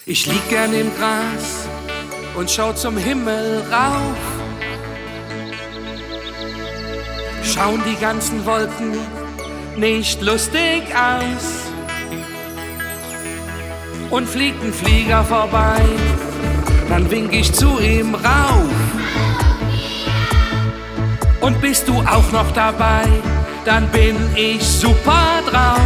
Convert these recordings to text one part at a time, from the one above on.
Ich lieg gern im Gras und schau zum Himmel rauf. Schauen die ganzen Wolken nicht lustig aus. Und fliegt ein Flieger vorbei, dann wink ich zu ihm rauf. Und bist du auch noch dabei, dann bin ich super drauf.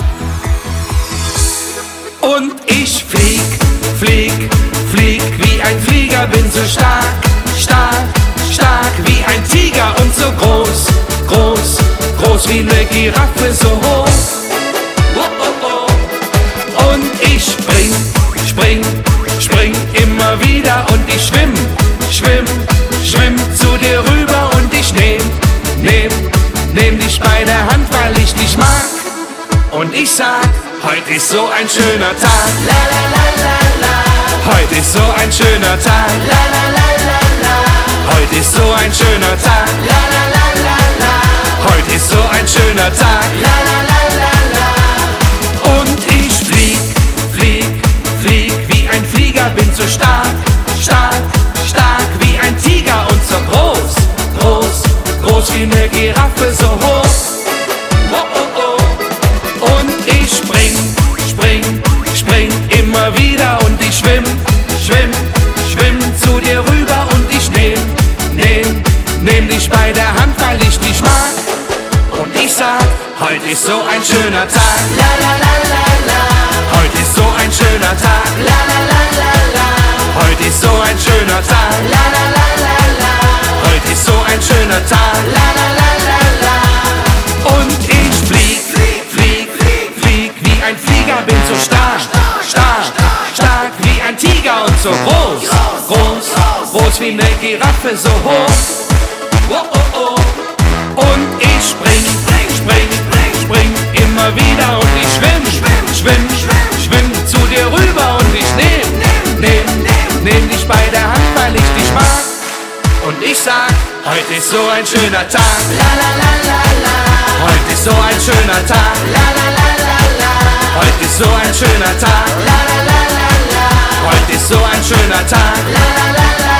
Und ich flieg, flieg, flieg wie ein Flieger, bin so stark, stark, stark wie ein Tiger und so groß, groß, groß wie eine Giraffe, so hoch. Oh, oh, oh. Und ich spring, spring, spring immer wieder und ich schwimm, schwimm, schwimm zu dir rüber und ich nehm dich bei der Hand, weil ich dich mag. Und ich sag, heute ist so ein schöner Tag, la la la la la. Heute ist so ein schöner Tag, la la la la la. Heute ist so ein schöner Tag, la la la la la. Heute ist so ein schöner Tag, la la la la la. Und ich flieg, flieg, flieg wie ein Flieger, bin so stark, stark, stark wie ein Tiger und so groß, groß, groß wie eine Giraffe, so hoch. Oh, oh, oh. Und ich spring, spring, spring immer wieder und ich schwimm, schwimm, schwimm zu dir rüber und ich nehm dich bei der Hand, weil ich dich mag. Und ich sag, heute ist so ein schöner Tag, la la la la la. Heute ist so ein schöner Tag, la la la la la. Heute ist so ein schöner Tag, la la la la la. Heute ist so ein schöner Tag, la la la la la. Und ich flieg, flieg, flieg wie ein Flieger, bin so stark, stark, stark wie ein Tiger und so groß, groß, groß wie eine Giraffe, so hoch. Oh, oh, oh. Und ich spring, spring, spring immer wieder und ich schwimm, schwimm, schwimm zu dir rüber und ich nehm dich bei der Hand, weil ich dich mag. Und ich sag, heute ist so ein schöner Tag, la la la la la. Heute ist so ein schöner Tag, la la la la la. Heute ist so ein schöner Tag, la la la la la. Heute ist so ein schöner Tag, la la la la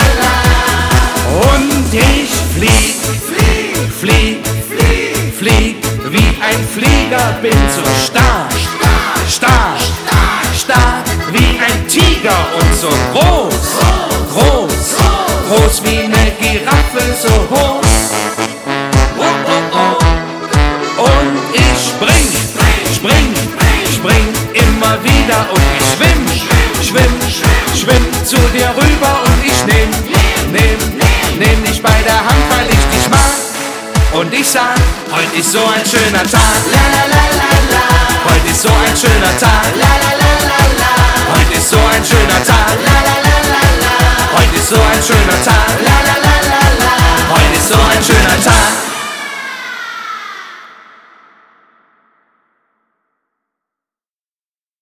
la. Und ich flieg, flieg, flieg, flieg, flieg wie ein Flieger, bin so stark, stark, stark wie ein Tiger und so groß, groß, groß wie eine Giraffe, so hoch. Oh, oh, oh. Und ich spring, spring, spring immer wieder und ich schwimm, schwimm, schwimm zu dir rüber und ich nehm dich bei der Hand, weil ich dich mag. Und ich sag, heute ist so ein schöner Tag, la la la la la. Heute ist so ein schöner Tag, la la